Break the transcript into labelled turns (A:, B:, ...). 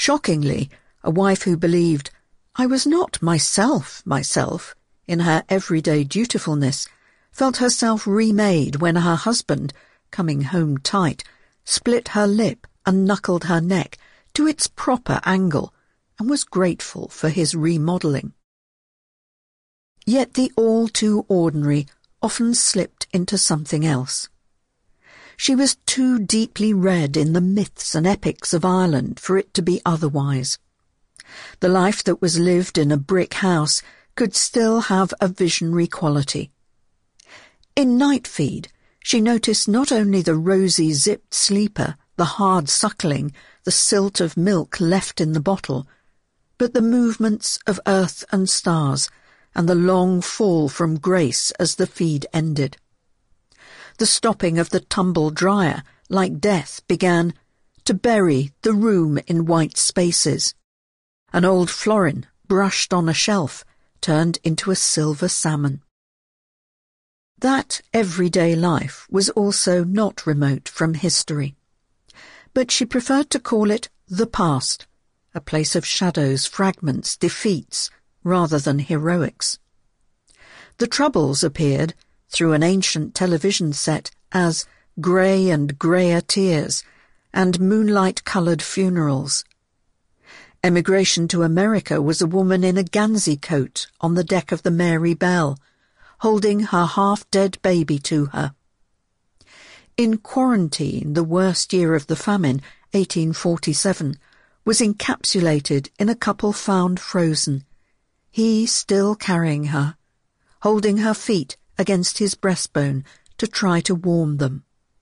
A: Shockingly, a wife who believed, "I was not myself, in her everyday dutifulness, felt herself remade when her husband, coming home tight, split her lip and knuckled her neck to its proper angle, and was grateful for his remodelling." Yet the all-too-ordinary often slipped into something else. She was too deeply read in the myths and epics of Ireland for it to be otherwise. The life that was lived in a brick house could still have a visionary quality. In Night Feed, she noticed not only the rosy zipped sleeper, the hard suckling, the silt of milk left in the bottle, but the movements of earth and stars, and the long fall from grace as the feed ended. The stopping of the tumble dryer, like death, began to bury the room in white spaces. An old florin, brushed on a shelf, turned into a silver salmon. That everyday life was also not remote from history. But she preferred to call it the past, a place of shadows, fragments, defeats, rather than heroics. The Troubles appeared, through an ancient television set, as grey and greyer tears and moonlight-coloured funerals. Emigration to America was a woman in a Gansey coat on the deck of the Mary Bell, holding her half-dead baby to her. In Quarantine, the worst year of the famine, 1847, was encapsulated in a couple found frozen, he still carrying her, holding her feet against his breastbone to try to warm them.